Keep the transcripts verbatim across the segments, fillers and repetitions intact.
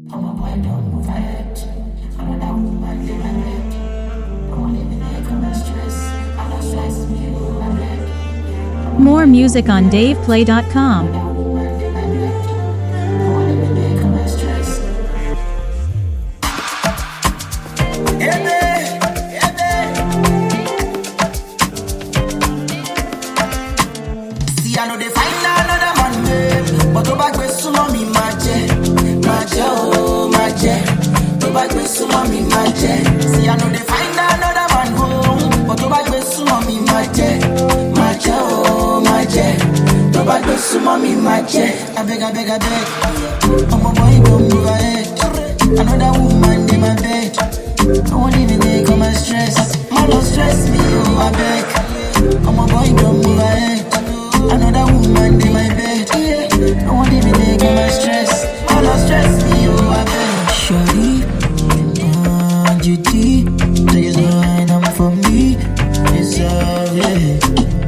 I'm a boy, don't move ahead. I'm a down woman, live my bed. Don't even make me stress. I don't stress me, you my bed. More music on dave play dot com. I know they find another man, babe. But to back with tsunami, maje, maje, oh, maje. To back with tsunami, maje. See, I know they find another man, home. But to back with tsunami, maje, maje, oh, maje. To back with tsunami, maje. I beg, I beg, I beg. I'm a boy, don't move ahead. Another woman in my bed. I won't even take all my stress. Man, don't stress me, oh, I beg. I'm a boy, don't move ahead. Another woman in my bed. Yeah. No one even take my stress. All don't stress me, oh, I beg. Shorty, uh, G T, please line up for me. It's all, yeah.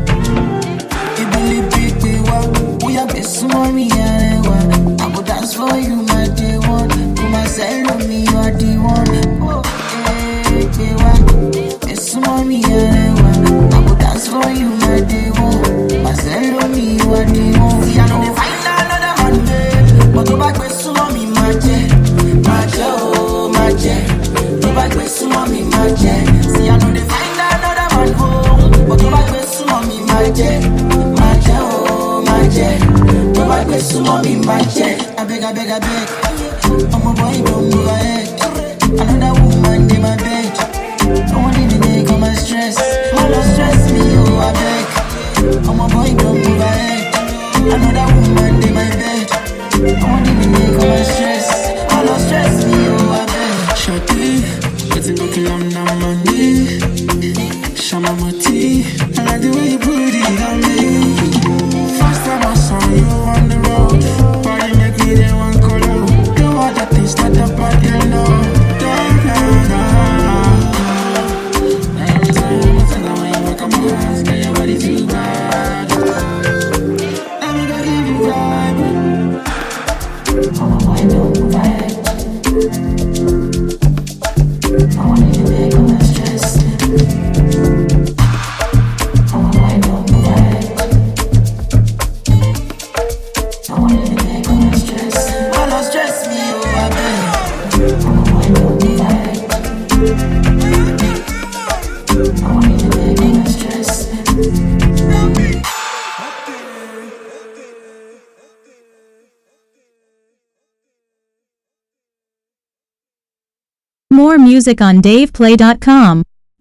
It believe big, big, what? We are best, mommy, and what? I go dance for you, my day one. To myself, me, you are the one. Oh, hey, big, what? Best, mommy, and what? I go dance for you, my day one. Marcelo, me, you are the one. See, I know they find another man, babe. But to back with tsunami, maje, maje, oh, maje. To back with tsunami, maje. See, I know they find another man, home. But to back with tsunami, maje, maje, oh, maje. To back with tsunami, maje. I beg, I beg, I beg. I'm a boy, don't move ahead. Another woman in my bed. I won't even take all my stress. Man, don't stress me, oh, I beg. I'm a boy, don't move ahead. Another woman in my bed. I won't even make all my stress. All don't stress me, oh, I beg. Shorty, getting looking on money. Shama Moti, I like the way you put it on me. First time I saw you on the road, body make me the one color. Do all the things that the body know. Da da da. Every time I tell her when you walk on my hands, get your body too bad. Let me go give you vibe. I'm a boy, don't move ahead. I won't even take all my stress. I'm a boy, don't move ahead. I won't even take all my stress. All don't stress me, oh, I beg. I'm a boy, don't move ahead. I won't even take all my stress. More music on dave play dot com.